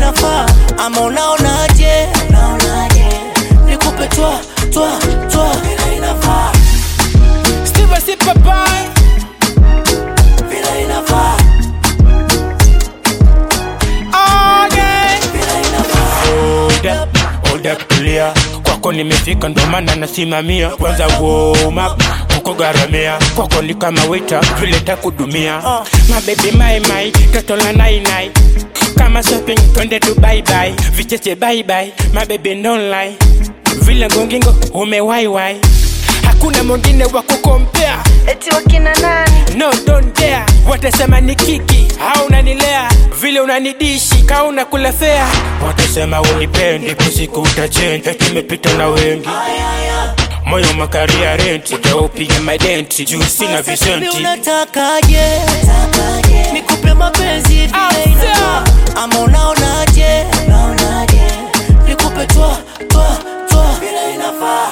inafaa ama unaonaje? Nikupe twa vile inafaa. Steve si papai Vile inafaa. Vile inafaa. Hold up tulia. Kwako nimefika ndo maana nasimamia. Kwanza warm up kuko garamia. Kwako ni kama waiter vile takudumia. My baby my toto la nai. Kama shopping twende tu bye bye. Vicheche bye bye. My baby don't lie. Vile ngongingo umewai. Hakuna mwingine wa kukompea. Eti wakina nani? No don't dare. Watasema ni kiki au unanilea. Vile unanidishi ka unakula fea. Watasema unipendi kusiku utachange. Eti nimepita na wengi. Moyo makaria rent. Utaupiga madenti. Juu sina visenti. Unatakaje? Nikupe mapenzi vile inafaa ama unaonaje? Nikupe twa vile inafaa.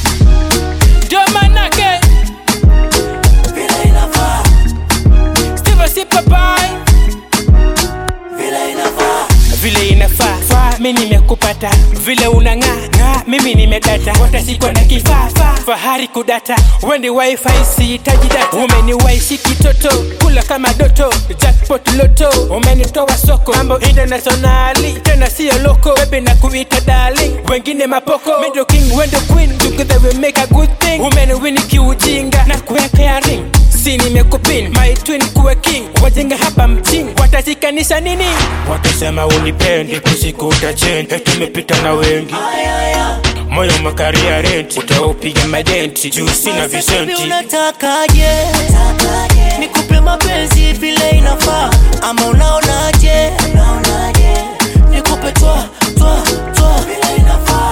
Domanake Vile inafaa. Steve si papai Vile inafaa. vile inafaa. Mimi nimekupata vile unang'aa, mimi nimedata. Watasikwa na kifaa fahari kudata. Wendi wifi sihitaji data. Umeniwaishi kitoto kula kama doto. Jackpot loto umenitoa soko. Mambo internationali tena siyo loko. Baby na kuita darling wengine mapoko. Middle king wendo queen together we make a good thing. Umeniwini kiujinga na kuwekea ring. Si nimekupin my twin kuwe king. Wajenga hapa mchini watashikanisha nini? Watasema unipendi kusiku utachange. Eti nimepita na wengi. Moyo makaria rent. Utaupiga madenti. Juu sina visenti. Unatakaje? Nikupe mapenzi vile inafaa ama unaonaje? Nikupe twa vile inafaa.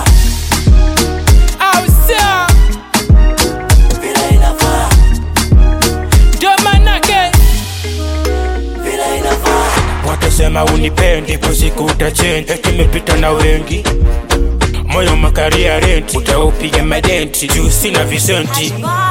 Ausa Vile inafaa. Domanake Vile inafaa. watasema unipendi kusiku utachange. Eti nimepita na wengi. Moyo makaria rent. Utaupiga madenti. Juu sina visenti.